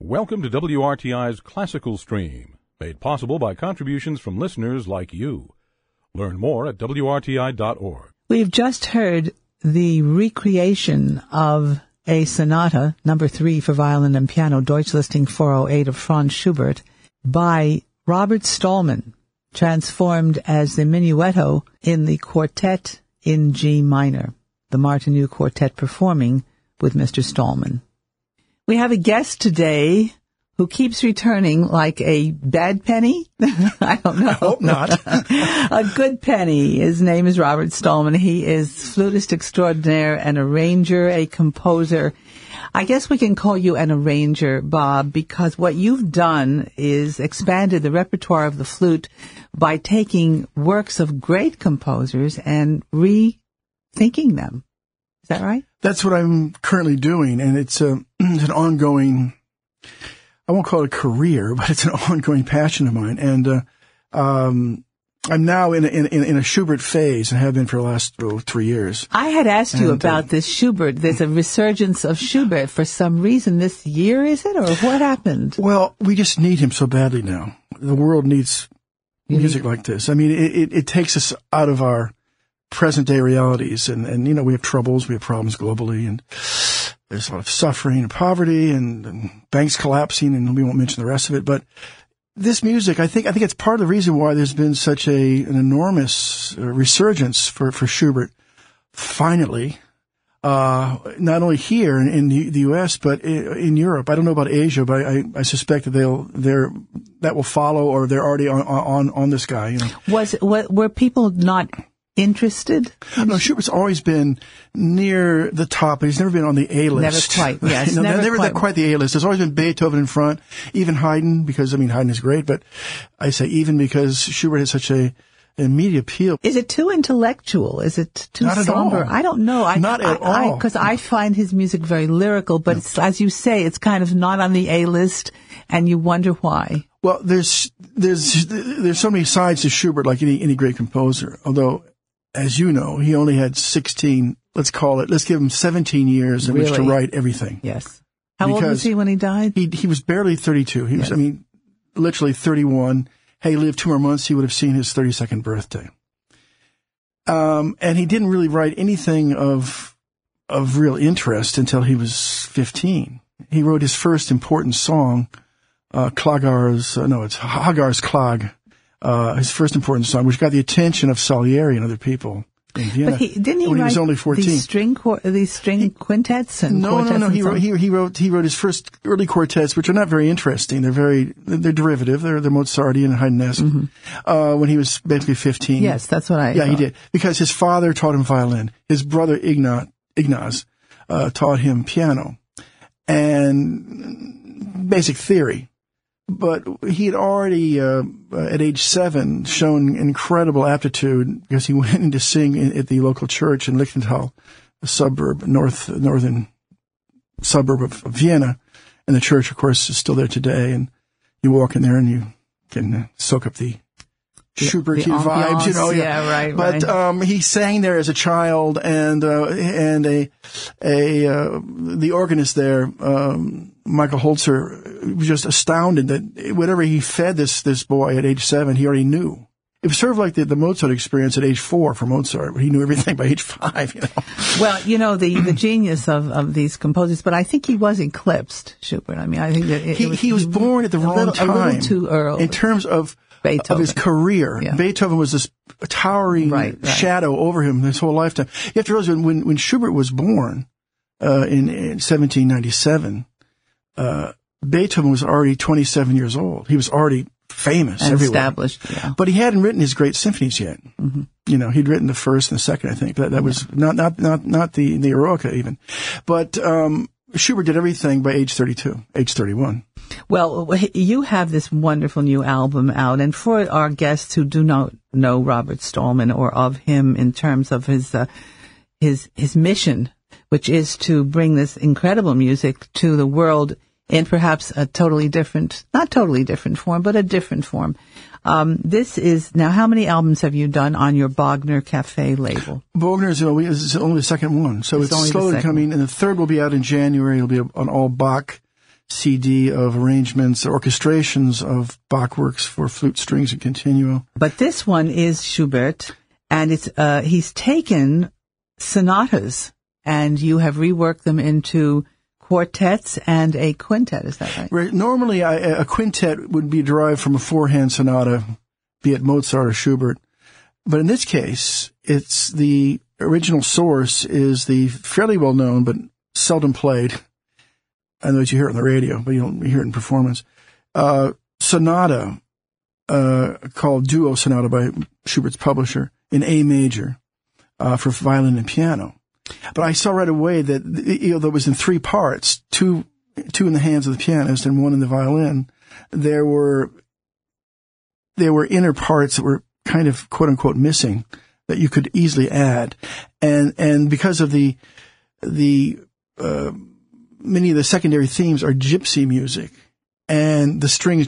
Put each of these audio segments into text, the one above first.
Welcome to WRTI's Classical Stream, made possible by contributions from listeners like you. Learn more at WRTI.org. We've just heard the recreation of a sonata, number 3 for violin and piano, Deutschlisting 408 of Franz Schubert, by Robert Stallman, transformed as the minuetto in the quartet in G minor, the Martinu Quartet performing with Mr. Stallman. We have a guest today who keeps returning like a bad penny. I don't know. I hope not. A good penny. His name is Robert Stallman. He is flutist extraordinaire, an arranger, a composer. I guess we can call you an arranger, Bob, because what you've done is expanded the repertoire of the flute by taking works of great composers and rethinking them. Is that right? That's what I'm currently doing, and it's an ongoing, I won't call it a career, but it's an ongoing passion of mine. And I'm now in a Schubert phase, and have been for the last 3 years. I had asked you about this Schubert. There's a resurgence of Schubert for some reason this year, is it, or what happened? Well, we just need him so badly now. The world needs music like this. I mean, it takes us out of our present-day realities, and you know, we have troubles, we have problems globally, and there's a lot of suffering and poverty, and banks collapsing, and we won't mention the rest of it. But this music, I think it's part of the reason why there's been such an enormous resurgence for Schubert. Finally, not only here in the U.S. but in Europe. I don't know about Asia, but I suspect that that will follow, or they're already on this guy. You know, were people not interested? No, Schubert's always been near the top, but he's never been on the A-list. Never quite, yes. Never quite the A-list. There's always been Beethoven in front, even Haydn, because, I mean, Haydn is great, but I say even because Schubert has such an immediate appeal. Is it too intellectual? Is it too Not somber? at all. I don't know. Not at all. Because I find his music very lyrical, but it's, as you say, it's kind of not on the A-list, and you wonder why. Well, there's so many sides to Schubert, like any great composer, although, as you know, he only had 16, let's give him 17 years in which to write everything. Yes. How old was he when he died? He was barely 32. He was, I mean, literally 31. Had he lived 2 more months, he would have seen his 32nd birthday. And he didn't really write anything of real interest until he was 15. He wrote his first important song, Hagar's Klag. His first important song, which got the attention of Salieri and other people in Vienna. But didn't he when write he was only 14. these string quintets and quartets? No. He wrote his first early quartets, which are not very interesting. They're derivative. They're Mozartian and Haydnesque. When he was basically 15. Yes, that's what I thought. He did, because his father taught him violin. His brother Ignaz taught him piano and basic theory. But he had already, at age 7, shown incredible aptitude because he went in to sing at the local church in Lichtental, a northern suburb of Vienna. And the church, of course, is still there today. And you walk in there and you can soak up the Schubertian vibes, you know. Yeah, right. But he sang there as a child, and the organist there, Michael Holzer, was just astounded that whatever he fed this boy at age 7, he already knew. It was sort of like the Mozart experience at age 4 for Mozart, but he knew everything by age 5, you know. Well, you know, the genius of these composers, but I think he was eclipsed, Schubert. I mean, I think that he was born at the wrong time. A little too early. In terms of Beethoven. Of his career. Yeah. Beethoven was this towering shadow over him his whole lifetime. You have to realize when Schubert was born in 1797, Beethoven was already 27 years old. He was already famous and everywhere. Established, yeah. But he hadn't written his great symphonies yet. Mm-hmm. You know, he'd written the first and the second, I think. That was not the Eroica even. But Schubert did everything by age 32, age 31. Well, you have this wonderful new album out, and for our guests who do not know Robert Stallman or of him in terms of his mission, which is to bring this incredible music to the world in perhaps a not totally different form, but a different form. This is, now how many albums have you done on your Bogner Cafe label? Bogner is only the second one, so it's slowly coming, and the third will be out in January. It'll be on all Bach CD of arrangements, orchestrations of Bach works for flute, strings, and continuo. But this one is Schubert, and it's he's taken sonatas, and you have reworked them into quartets and a quintet. Is that right? Right. Normally, a quintet would be derived from a four-hand sonata, be it Mozart or Schubert. But in this case, it's the original source is the fairly well-known but seldom played, I know you hear it on the radio, but you don't hear it in performance, sonata called Duo Sonata by Schubert's publisher in A major for violin and piano. But I saw right away that that was in three parts, two in the hands of the pianist and one in the violin. There were inner parts that were kind of quote unquote missing that you could easily add, and because of the many of the secondary themes are gypsy music, and the strings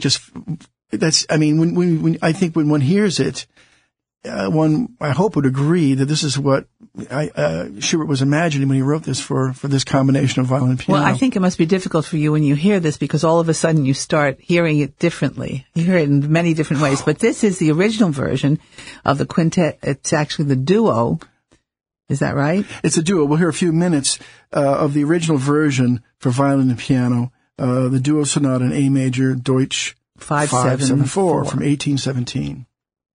when I think when one hears it, one I hope would agree that this is what Schubert was imagining when he wrote this for this combination of violin and piano. Well, I think it must be difficult for you when you hear this because all of a sudden you start hearing it differently. You hear it in many different ways. But this is the original version of the quintet. It's actually the duo. Is that right? It's a duo. We'll hear a few minutes of the original version for violin and piano, the duo sonata in A major, Deutsch 574 from 1817.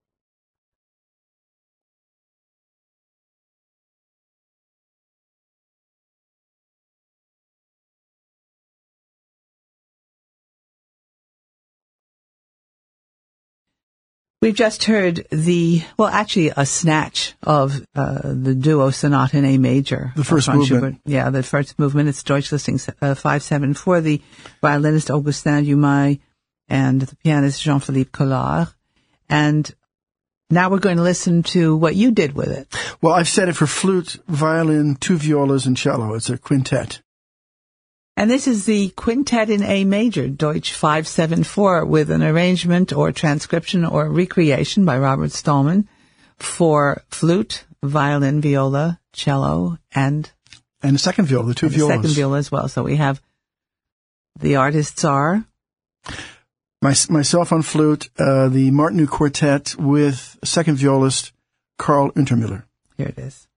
We've just heard a snatch of the duo sonata in A major. The first movement. Schubert. Yeah, the first movement. It's Deutsch listing 574. The violinist Augustin Dumay and the pianist Jean-Philippe Collard. And now we're going to listen to what you did with it. Well, I've set it for flute, violin, two violas, and cello. It's a quintet. And this is the quintet in A major, Deutsch 574, with an arrangement or transcription or recreation by Robert Stallman for flute, violin, viola, cello, and the second viola, the two violas. The second viola as well. So we have the artists are myself on flute, the Martinu Quartet with second violist Karl Untermüller. Here it is.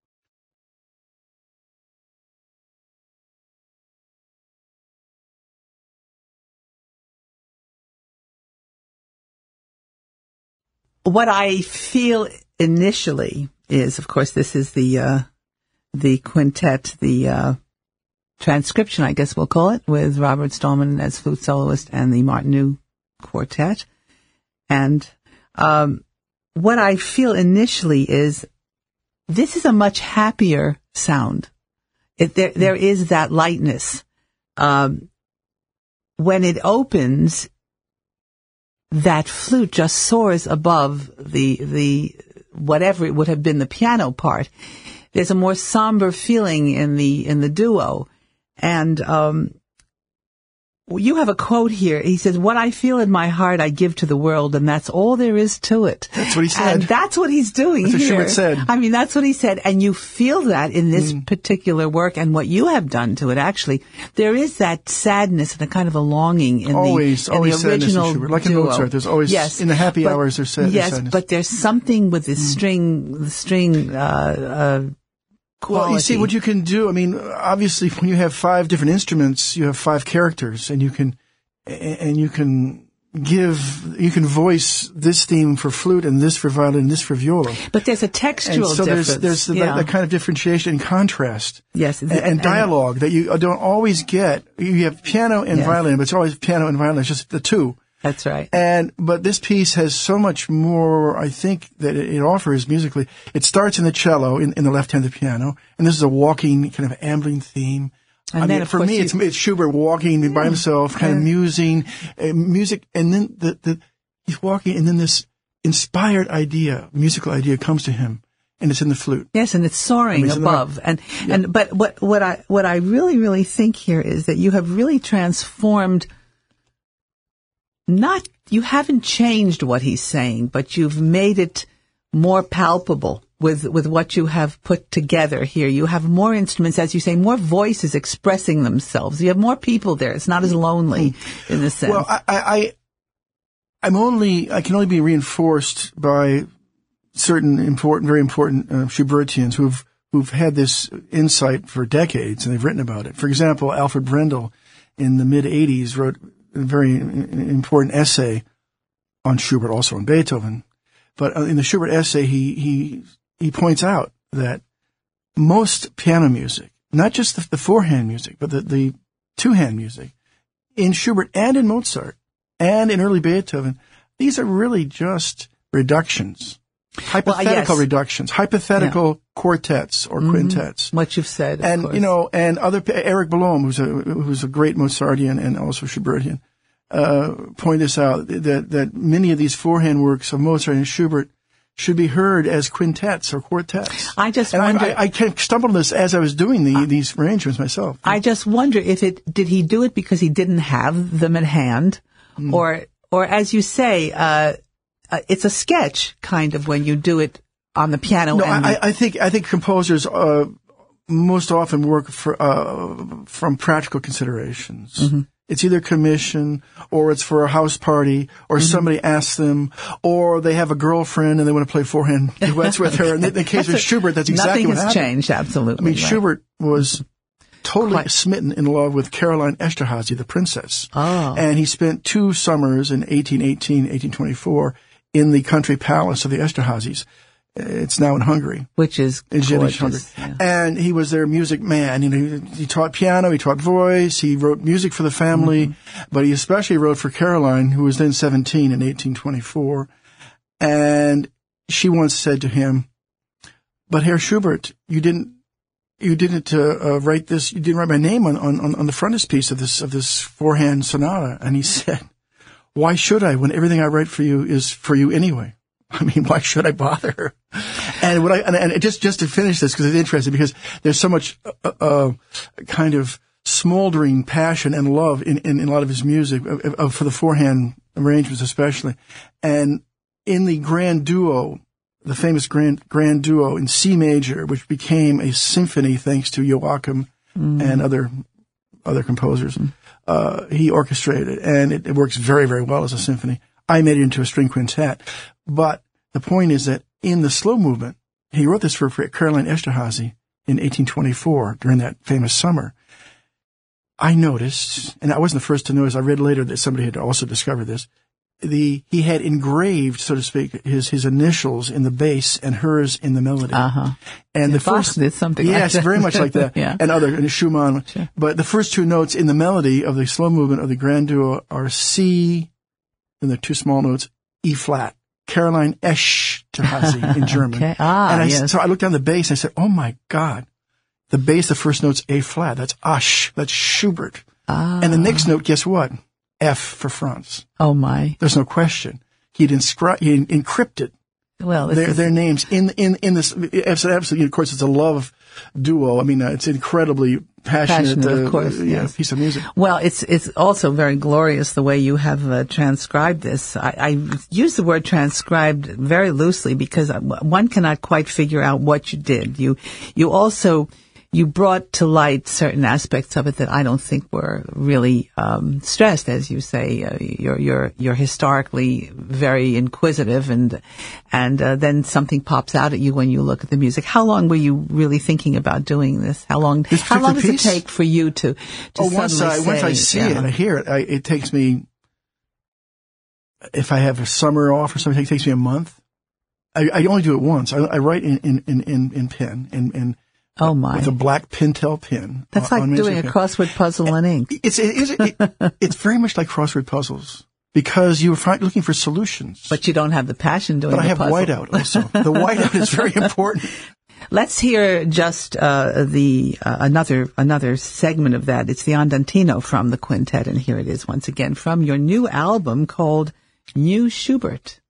What I feel initially is, of course, this is the quintet, the transcription, I guess we'll call it, with Robert Stallman as flute soloist and the Martinu Quartet. And what I feel initially is this is a much happier sound. There is that lightness. When it opens, that flute just soars above the whatever it would have been the piano part. There's a more somber feeling in the duo. And you have a quote here. He says, "What I feel in my heart, I give to the world, and that's all there is to it." That's what he said. And that's what he's doing that's here. That's what Schubert said. I mean, that's what he said. And you feel that in this particular work and what you have done to it, actually. There is that sadness and a kind of a longing in the original in Schubert. Like duo. in Mozart, there's always, in the happy hours, there's sadness. Yes, but there's something with the string quality. Well, you see what you can do. I mean, obviously, when you have five different instruments, you have five characters, and you can voice this theme for flute and this for violin and this for viola. But there's a textural difference. There's that kind of differentiation and contrast. Yes, and dialogue that you don't always get. You have piano and violin, but it's always piano and violin. It's just the two. That's right. But this piece has so much more, I think, that it offers musically. It starts in the cello, in the left hand of the piano, and this is a walking, kind of ambling theme. And then, for me, it's Schubert walking by himself, kind of musing, music, and then he's walking, and then this inspired musical idea comes to him, and it's in the flute. Yes, and it's soaring above. But what I really, really think here is that you have really transformed. You haven't changed what he's saying, but you've made it more palpable with what you have put together here. You have more instruments, as you say, more voices expressing themselves. You have more people there. It's not as lonely in this sense. Well, I can only be reinforced by certain very important Schubertians who've had this insight for decades, and they've written about it. For example, Alfred Brendel in the mid-'80s wrote a very important essay on Schubert, also on Beethoven. But in the Schubert essay, he points out that most piano music, not just the four-hand music, but the two-hand music, in Schubert and in Mozart and in early Beethoven, these are really just reductions. Hypothetical reductions, hypothetical quartets or quintets. What you've said, and course. And Eric Ballom, who's a great Mozartian and also Schubertian, point this out that many of these forehand works of Mozart and Schubert should be heard as quintets or quartets. I just wonder. I stumbled on this as I was doing these arrangements myself. I just wonder did he do it because he didn't have them at hand, or as you say. It's a sketch, kind of, when you do it on the piano. No, I think composers most often work from practical considerations. Mm-hmm. It's either commission, or it's for a house party, or somebody asks them, or they have a girlfriend and they want to play forehand duets with her. And in the case of Schubert, that's exactly what happened. Nothing has changed, absolutely. I mean, right. Schubert was totally smitten in love with Caroline Esterhazy, the princess. Oh. And he spent 2 summers in 1818, 1824 in the country palace of the Esterhazys. It's now in Hungary. Which is gorgeous. Hungary. Yeah. And he was their music man. He taught piano, he taught voice, he wrote music for the family, but he especially wrote for Caroline, who was then 17 in 1824. And she once said to him, "But Herr Schubert, you didn't write this, you didn't write my name on the frontispiece of this forehand sonata." And he said, "Why should I, when everything I write for you is for you anyway? I mean, why should I bother?" And just to finish this, because it's interesting, because there's so much kind of smoldering passion and love in a lot of his music, for the forehand arrangements especially. And in the grand duo, the famous grand duo in C major, which became a symphony thanks to Joachim and other composers, he orchestrated it, and it works very, very well as a symphony. I made it into a string quintet. But the point is that in the slow movement, he wrote this for Caroline Esterhazy in 1824 during that famous summer. I noticed, and I wasn't the first to notice, I read later that somebody had also discovered this, he had engraved, so to speak, his initials in the bass and hers in the melody. Uh-huh. And the Bach first, did something yes, like that. very much like that. Yeah. And Schumann. Sure. But the first 2 notes in the melody of the slow movement of the grand duo are C, and the 2 small notes, E flat. Caroline Esterhazy in German. Okay. So I looked down the bass and I said, "Oh my God, the bass, the first note's A flat. That's Asch. That's Schubert." And the next note, guess what? F for France. Oh my! There's no question. He encrypted their names in this. Absolutely, of course, it's a love duo. I mean, it's incredibly passionate of course, yes. piece of music. Well, it's also very glorious the way you have transcribed this. I use the word transcribed very loosely because one cannot quite figure out what you did. You also you brought to light certain aspects of it that I don't think were really stressed, as you say. You're historically very inquisitive, and then something pops out at you when you look at the music. How long were you really thinking about doing this? How long does it take for you to once I see it and I hear it, it takes me. If I have a summer off or something, it takes me a month. I only do it once. I write in pen and. Oh my! With a black Pentel pen. That's like doing a crossword puzzle in ink. It's very much like crossword puzzles because you're looking for solutions. But you don't have the passion doing the puzzle. But I have whiteout also. The whiteout is very important. Let's hear just another segment of that. It's the Andantino from the quintet, and here it is once again from your new album called New Schubert.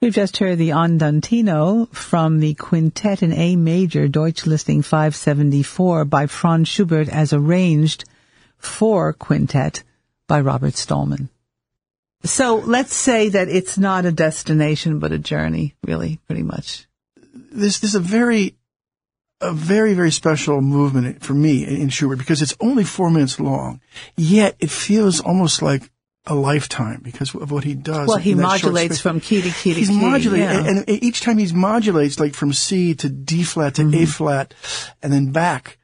We've just heard the Andantino from the Quintet in A Major, Deutsch Listing 574, by Franz Schubert, as arranged for quintet by Robert Stallman. So let's say that it's not a destination but a journey, really, pretty much. This is a very, very special movement for me in Schubert because it's only 4 minutes long, yet it feels almost like a lifetime because of what he does. Well, he modulates from key to key to key. He's modulating, and each time he modulates, like from C to D flat to A flat, and then back.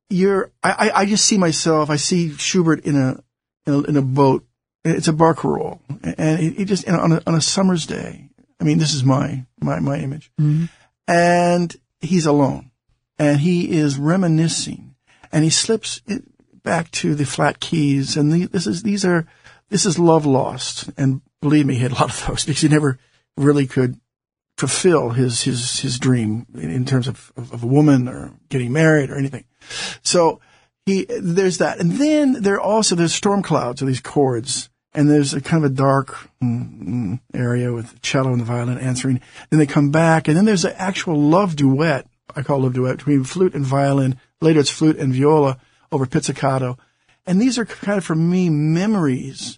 I just see myself. I see Schubert in a boat. It's a barcarolle, and he just on a summer's day. I mean, this is my image, and he's alone, and he is reminiscing, and he slips back to the flat keys, and this is love lost, and believe me, he had a lot of those because he never really could fulfill his dream in terms of a woman or getting married or anything. So there's that, and then there's storm clouds or these chords, and there's a kind of a dark area with the cello and the violin answering. Then they come back, and then there's an actual love duet. I call love duet between flute and violin. Later it's flute and viola over pizzicato. And these are kind of, for me, memories.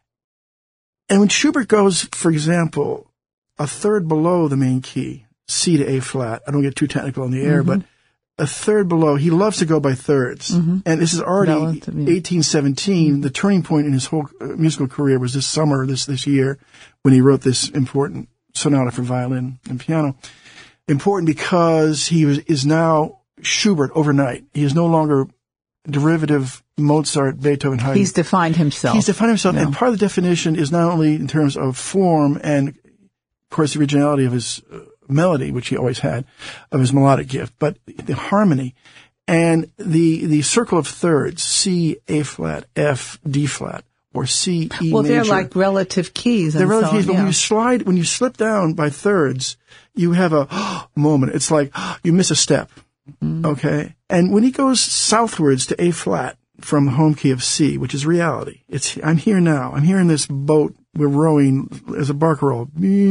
And when Schubert goes, for example, a third below the main key, C to A flat, I don't get too technical in the air, but a third below, he loves to go by thirds. And this is already 1817. The turning point in his whole musical career was this summer, this year, when he wrote this important sonata for violin and piano. Important because he is now Schubert overnight. He is no longer derivative Mozart, Beethoven, Haydn. He's defined himself. And part of the definition is not only in terms of form and, of course, the originality of his melody, which he always had, of his melodic gift, but the harmony and the circle of thirds, C, A flat, F, D flat, or C, E major. Well, they're like relative keys. They're relative keys, but when you slip down by thirds, you have a moment. It's like you miss a step. Okay. And when he goes southwards to A flat from the home key of C, which is reality, I'm here now. I'm here in this boat. We're rowing as a barcarolle.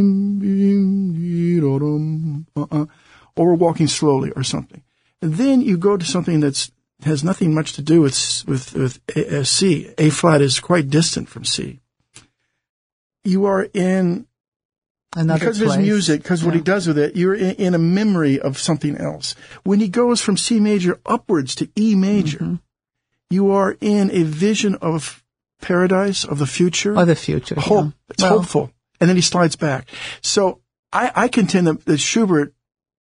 Or we're walking slowly or something. And then you go to something that has nothing much to do with C. A flat is quite distant from C. You are in because of his music, because what he does with it, you're in a memory of something else. When he goes from C major upwards to E major, you are in a vision of paradise, of the future. Of the future. Hope. Yeah. It's hopeful. And then he slides back. So I contend that Schubert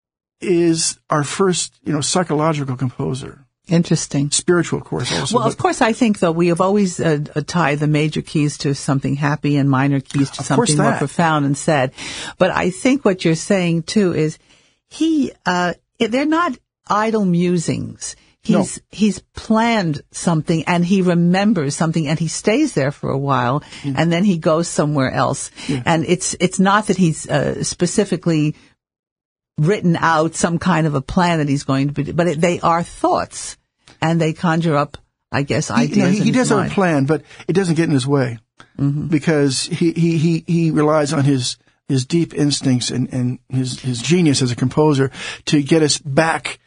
is our first, psychological composer. Interesting. Spiritual, of course, also. Well, of course, I think, though, we have always tied the major keys to something happy and minor keys to something more profound and sad. But I think what you're saying, too, is they're not idle musings. He's planned something and he remembers something and he stays there for a while and then he goes somewhere else. Yeah. And it's not that he's specifically written out some kind of a plan that he's going to be, but they are thoughts and they conjure up, I guess, ideas. He does have a plan, but it doesn't get in his way because he relies on his deep instincts and his genius as a composer to get us back.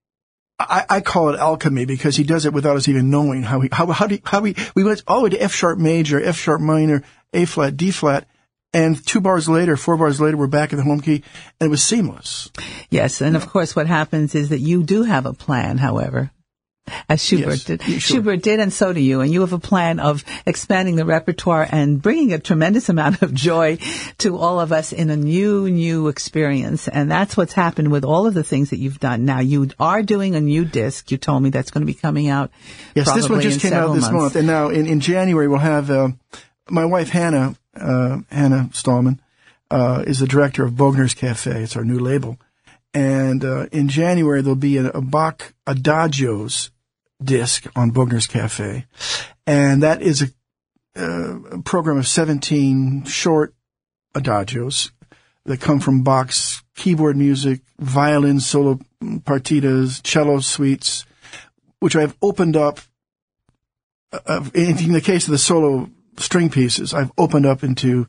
I call it alchemy because he does it without us even knowing how we went all the way to F sharp major, F sharp minor, A flat, D flat, and 4 bars later, we're back in the home key, and it was seamless. Yes, and of course what happens is that you do have a plan, however, as Schubert did. Sure. Schubert did, and so do you, and you have a plan of expanding the repertoire and bringing a tremendous amount of joy to all of us in a new experience, and that's what's happened with all of the things that you've done. Now, you are doing a new disc, you told me, that's going to be coming out. Yes, this one just came out this month, and now in January we'll have my wife Hannah Stallman is the director of Bogner's Cafe. It's our new label. And in January, there'll be a Bach Adagios disc on Bogner's Cafe. And that is a program of 17 short adagios that come from Bach's keyboard music, violin solo partitas, cello suites, which I've opened up. In the case of the solo string pieces, I've opened up into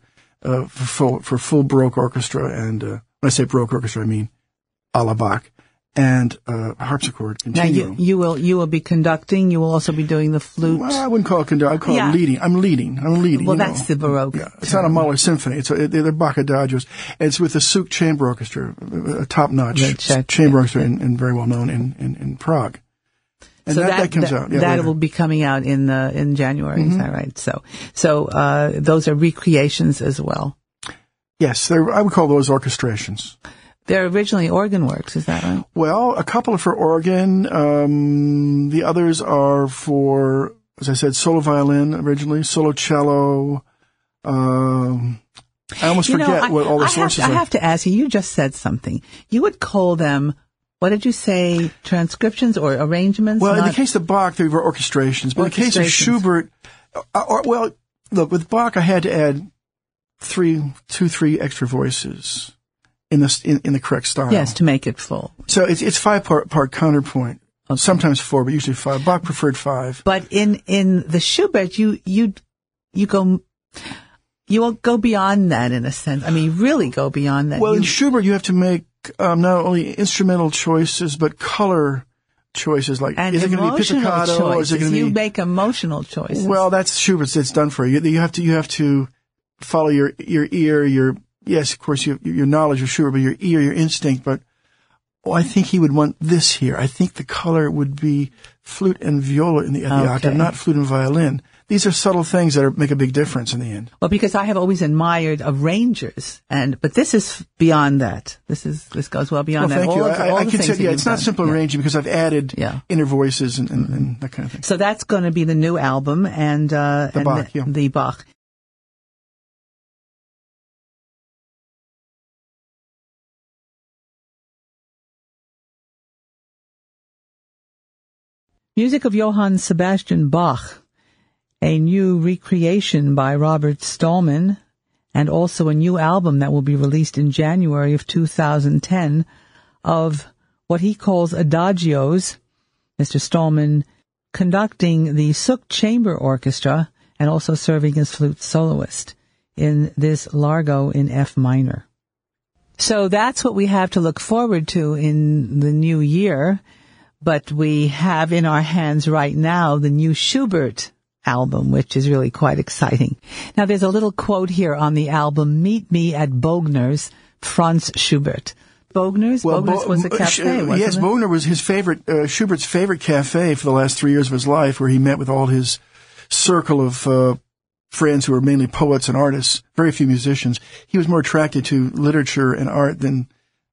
for full Baroque orchestra, and when I say Baroque orchestra, I mean a la Bach, and harpsichord continuum. Now you will be conducting. You will also be doing the flute. Well, I wouldn't call it conduct. I'd call it leading. I'm leading. Well, that's the Baroque. Yeah, it's not a Mahler symphony. They're Bach adagios. It's with the Suk Chamber Orchestra, a top-notch chamber orchestra, and very well known in Prague. And so that comes out. Yeah, that later. will be coming out in January. Is that right? So those are recreations as well. Yes, I would call those orchestrations. They're originally organ works, is that right? Well, a couple are for organ. The others are for, as I said, solo violin originally, solo cello. I almost forget what all the sources are. I have to ask you, you just said something. You would call them, what did you say, transcriptions or arrangements? Well, in the case of Bach, they were orchestrations. But in the case of Schubert, look, with Bach, I had to add 3 extra voices in the correct style. Yes, to make it full. So it's 5-part counterpoint. Okay. Sometimes 4, but usually 5. Bach preferred 5. But in the Schubert, you will go beyond that in a sense. I mean, really go beyond that. Well, in Schubert, you have to make not only instrumental choices but color choices. Like, is it going to be pizzicato or is it going to be? You make emotional choices. Well, that's Schubert's. It's done for you. You have to follow your ear, yes, of course, your knowledge of Schubert, but your ear, your instinct. But I think he would want this here. I think the color would be flute and viola at the octave, not flute and violin. These are subtle things that make a big difference in the end. Well, because I have always admired arrangers, but this is beyond that. This goes well beyond that. Thank you. I can say, it's not simple arranging because I've added inner voices and that kind of thing. So that's going to be the new album and the Bach. Music of Johann Sebastian Bach, a new recreation by Robert Stallman, and also a new album that will be released in January of 2010 of what he calls adagios. Mr. Stallman conducting the Suk Chamber Orchestra and also serving as flute soloist in this Largo in F minor. So that's what we have to look forward to in the new year. But we have in our hands right now the new Schubert album, which is really quite exciting. Now, there's a little quote here on the album, "Meet me at Bogner's, Franz Schubert." Bogner's was a cafe, wasn't yes, it? Bogner was his favorite, Schubert's favorite cafe for the last 3 years of his life, where he met with all his circle of friends who were mainly poets and artists, very few musicians. He was more attracted to literature and art than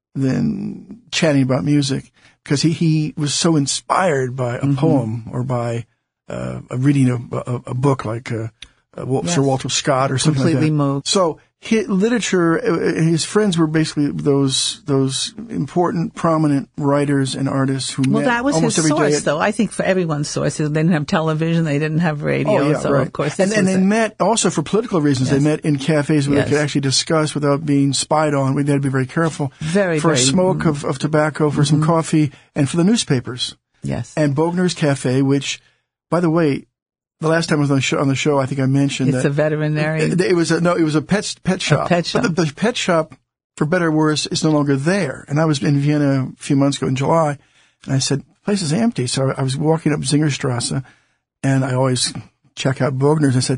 chatting about music, because he was so inspired by a poem or by a reading of a book like Sir Walter Scott or something completely like that. Moved. So literature, his friends were basically those important, prominent writers and artists who met that was almost his every day. source, though. I think for everyone's source, they didn't have television, they didn't have radio, right. Of course. And they met also for political reasons. Yes. They met in cafes where they could actually discuss without being spied on. We had to be very careful. For a smoke of tobacco, for some coffee, and for the newspapers. Yes. And Bogner's Cafe, which, by the way, the last time I was on the show, I think I mentioned it's a veterinary. It was a pet shop. A pet shop. But the pet shop, for better or worse, is no longer there. And I was in Vienna a few months ago in July, and I said, the place is empty. So I was walking up Zingerstrasse, and I always check out Bogner's. I said,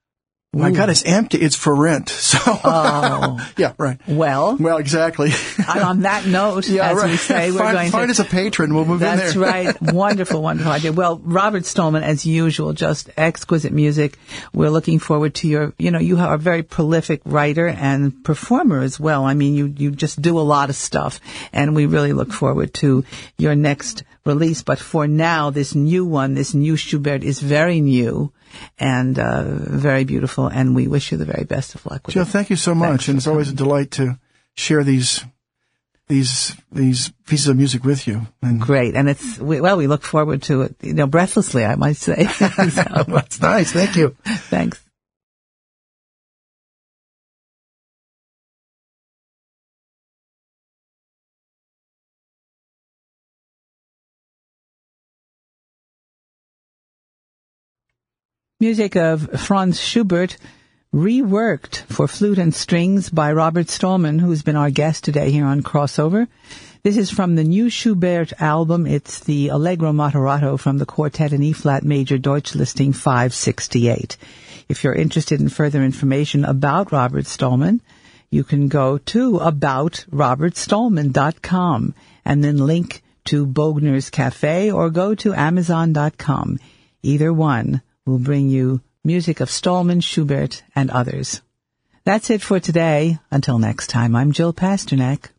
my God, it's empty. It's for rent. So, yeah, right. Well, exactly. And on that note, we say, we're going to find us a patron. We'll move in there. That's right. Wonderful, wonderful idea. Well, Robert Stallman, as usual, just exquisite music. We're looking forward to you are a very prolific writer and performer as well. I mean, you just do a lot of stuff, and we really look forward to your next release. But for now, this new Schubert is very new and very beautiful, and we wish you the very best of luck with it. Jill, thank you so much, and it's always a delight to share these pieces of music with you. And great, and we look forward to it, breathlessly, I might say. That's nice. Thank you. Thanks. Music of Franz Schubert reworked for flute and strings by Robert Stallman, who's been our guest today here on Crossover. This is from the new Schubert album. It's the Allegro Moderato from the Quartet in E-flat major Deutschlisting 568. If you're interested in further information about Robert Stallman, you can go to aboutrobertstallman.com and then link to Bogner's Cafe or go to Amazon.com. Either one will bring you music of Stallman, Schubert, and others. That's it for today. Until next time, I'm Jill Pasternak.